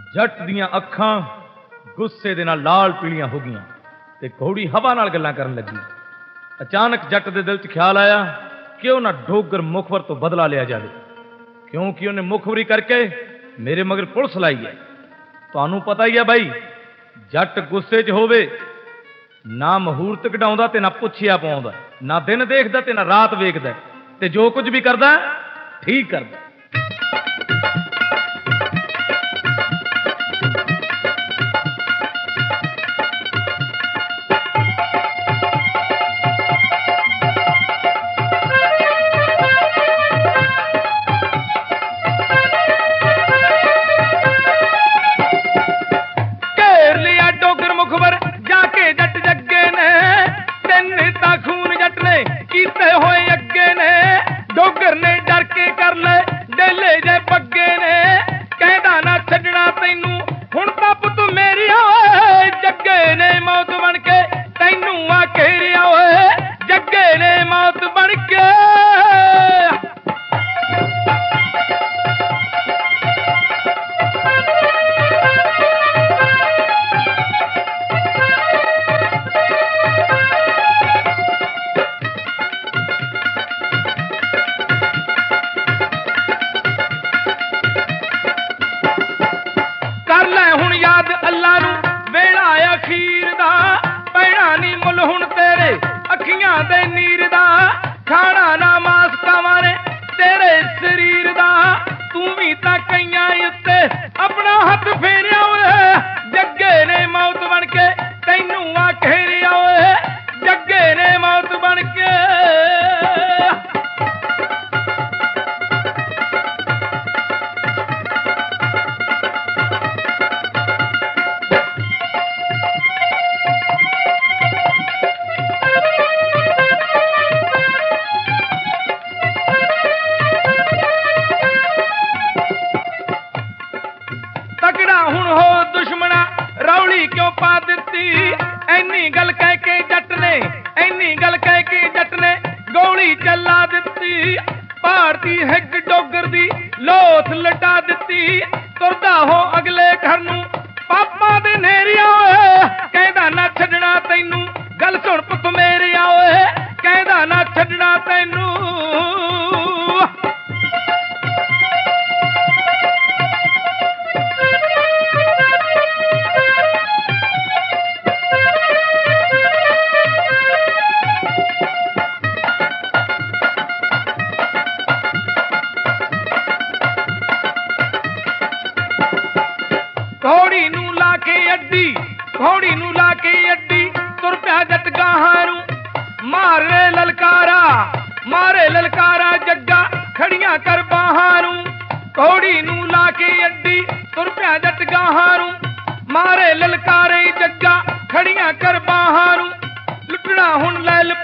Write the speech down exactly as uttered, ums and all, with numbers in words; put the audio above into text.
जट दियां अखां गुस्से दे नाल लाल पीलियां हो गईयां ते घोड़ी हवा नाल गल्लां करन लगी। अचानक जट दे दिल च ख्याल आया क्यों ना डोगर मुखबर तो बदला लिया जाए, क्योंकि उन्हें मुखबरी करके मेरे मगर पुलिस लाई है। तुहानू पता ही है भाई, जट गुस्से च होवे ना महूर्त कढाउंदा ते ना पुछिया पाउंदा, ना दिन देखदा ते ना रात वेखदा, ते जो कुछ भी करदा ठीक करदा। मारे ललकारे जग्गा खड़ियां कर बाहां लुटना हुण लैल